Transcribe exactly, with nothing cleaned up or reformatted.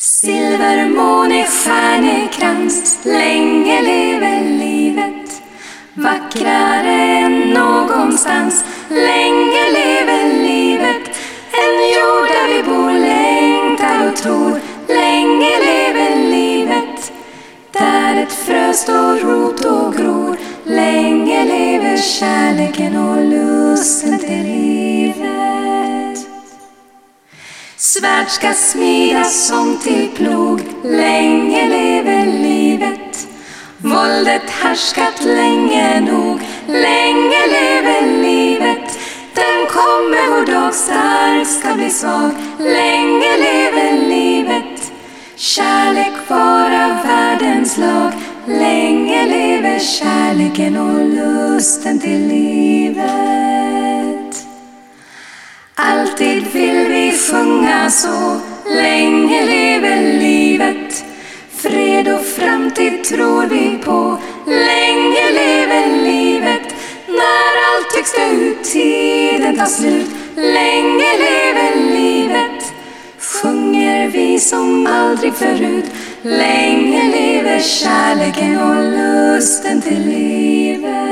Silvermåne, stjärnekrans, länge lever livet. Vackrare än någonstans, länge lever livet. En jord där vi bor, längtar och tror, länge lever livet. Där ett frö står rot och gror, länge lever kärleken och lusten till livet. Svärd ska smidas som till plog, länge lever livet. Våldet härskat länge nog, länge lever livet. Den kommer vår dag stark ska bli svag, länge lever livet. Kärlek vara världens lag, länge lever kärleken och lusten till livet. Alltid vill vi sjunga så, länge lever livet. Fred och framtid tror vi på, länge lever livet. När allt tycks dö ut, tiden tar slut, länge lever livet. Sjunger vi som aldrig förut, länge lever kärleken och lusten till livet.